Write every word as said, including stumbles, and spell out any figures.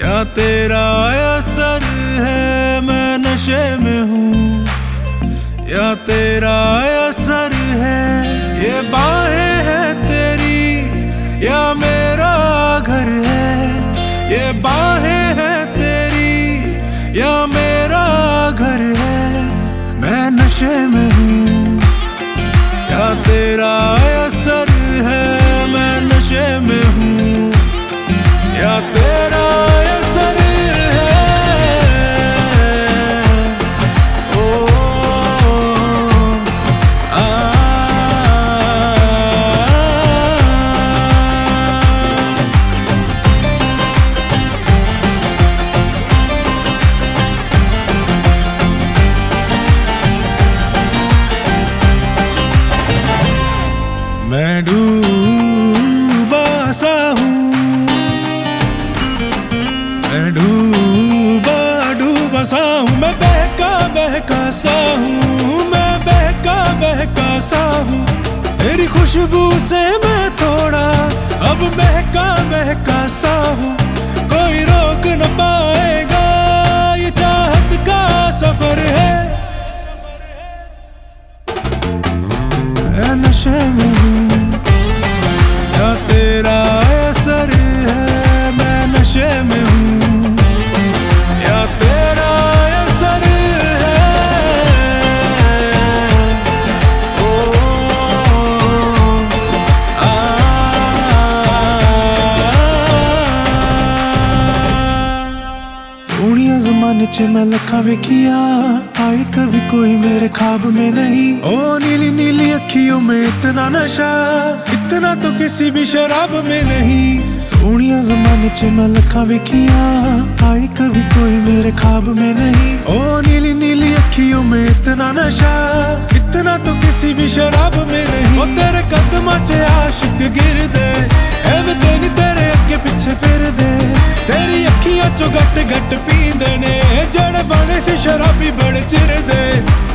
या तेरा असर है मैं नशे में हूँ, या तेरा असर है ये बाहें हैं तेरी, या मेरा घर है ये बाहें हैं तेरी, या मेरा घर है मैं नशे में हूँ। या तेरा असर है मैं नशे में हूँ, या तेरा असर है। ओ, आ, मैं डूबा सा हूँ, मैं डूबा डूबा सा हूँ, मैं बहका बहका सा हूँ, मैं बहका बहका सा हूँ। तेरी खुशबू से मैं थोड़ा अब बहका बहका सा हूँ। कोई रोक न पाएगा ये चाहत का सफर है। मैं नशे में हूँ, या तेरा असर है मैं नशे में हूँ, या तेरा असर है। ओ, आ, सोनिया जमाने च मैं लखा वेखिया, आई कभी कोई मेरे ख्वाब में नहीं। ओ नीली नीली अखियों में इतना नशा, इतना तो किसी भी शराब में नहीं। सोनिया जमाने च मैं लखा वेखिया, आई कभी कोई मेरे ख्वाब में नहीं। ओ नीली नीली अखियों में इतना नशा, इतना तो किसी भी शराब में नहीं। ओ तेरे कदमां च आशिक गिर दे, ऐ मैं तेरी तेरे अगे पीछे फिर दे। तेरी अखियां चो गट गट पींदे ने, जड़े बने से शराबी बड़े चिर दे।